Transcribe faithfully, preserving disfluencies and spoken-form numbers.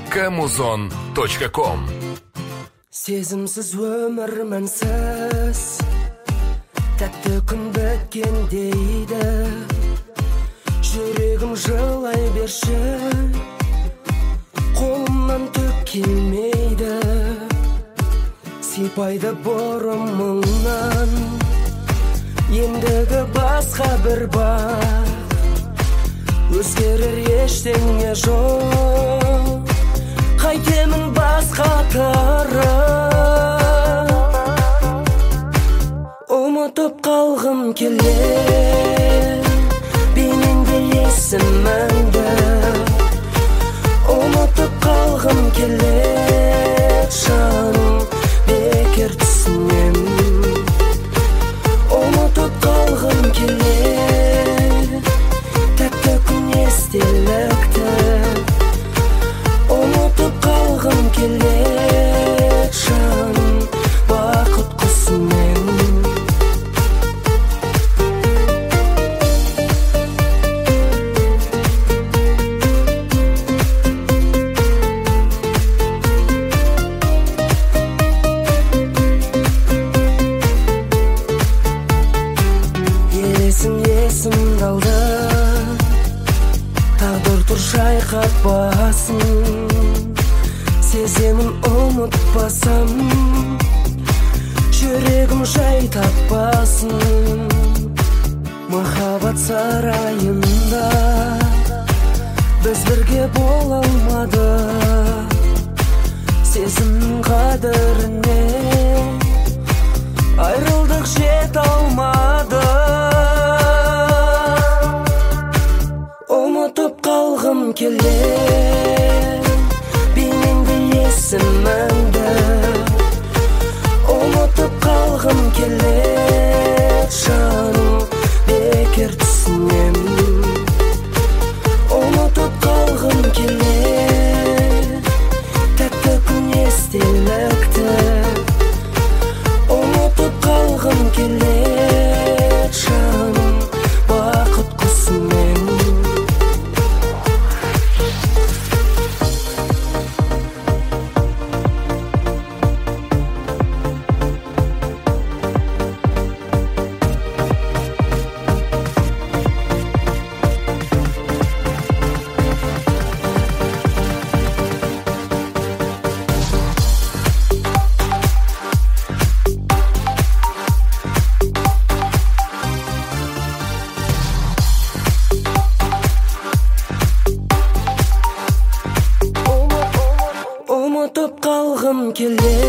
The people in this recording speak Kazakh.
камузон точка ком. Сезімсіз өмір мәнсіз, тәтті күн біткен дейді. Жүрегім жылай берші, қолымнан түк келмейді. Сипайды бұрымыңнан, ендігі басқа бір бар. Өзгерер ештеңе жоқ, қайтемін басқа тары. Ұмытып қалғым келер, бейнеңде есіміңді. Ұмытып қалғым келер, жаным, бекер түсінем. Ұмытып қалғым келер, тәтті күн естелікті. Ұмытып қалғым келер, жаным, бақыт құсымен. Есім қалды, тағдыр тұр шайқап басын. Сеземін ұмытпасам, жүрегім жай таппасын. Махаббат сарайында біз бірге бола алмадық. Сезімнің қадіріне айрылдық, жете алмадық. Ұмытып қалғым келер, бейнеңде есіміңді. Ұмытып қалғым келер, жаным, бекер түсінем. Ұмытып қалғым келер, тәтті күн естелікті. Ұмытып қалғым келер, жаным, бақыт құсымен. Ұмытып қалғым келер,